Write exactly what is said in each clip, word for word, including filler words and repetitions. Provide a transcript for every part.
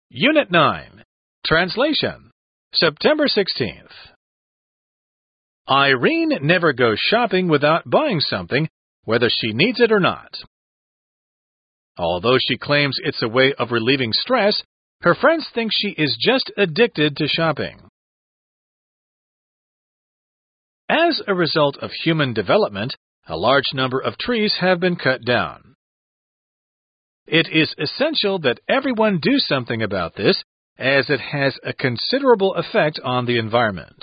Unit nine. Translation. September sixteenth. Irene never goes shopping without buying something, whether she needs it or not. Although she claims it's a way of relieving stress, her friends think she is just addicted to shopping. As a result of human development, a large number of trees have been cut down. It is essential that everyone do something about this, as it has a considerable effect on the environment.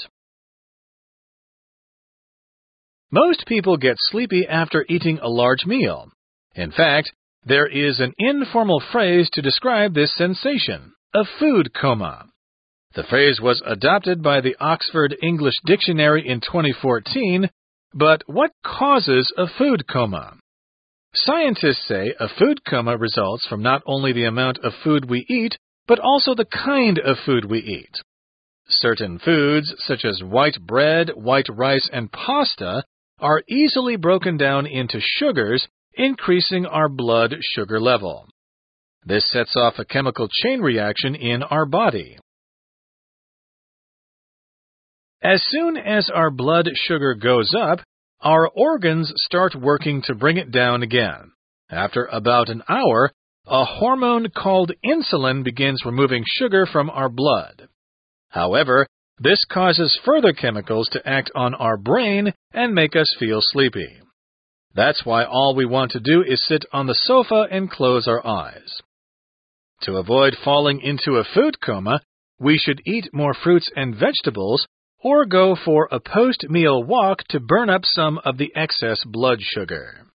Most people get sleepy after eating a large meal. In fact, there is an informal phrase to describe this sensation, a food coma. The phrase was adopted by the Oxford English Dictionary in twenty fourteen, but what causes a food coma? Scientists say a food coma results from not only the amount of food we eat, but also the kind of food we eat. Certain foods, such as white bread, white rice, and pasta, are easily broken down into sugars, increasing our blood sugar level. This sets off a chemical chain reaction in our body. As soon as our blood sugar goes up, our organs start working to bring it down again. After about an hour, a hormone called insulin begins removing sugar from our blood. However, this causes further chemicals to act on our brain and make us feel sleepy. That's why all we want to do is sit on the sofa and close our eyes. To avoid falling into a food coma, we should eat more fruits and vegetables or go for a post-meal walk to burn up some of the excess blood sugar.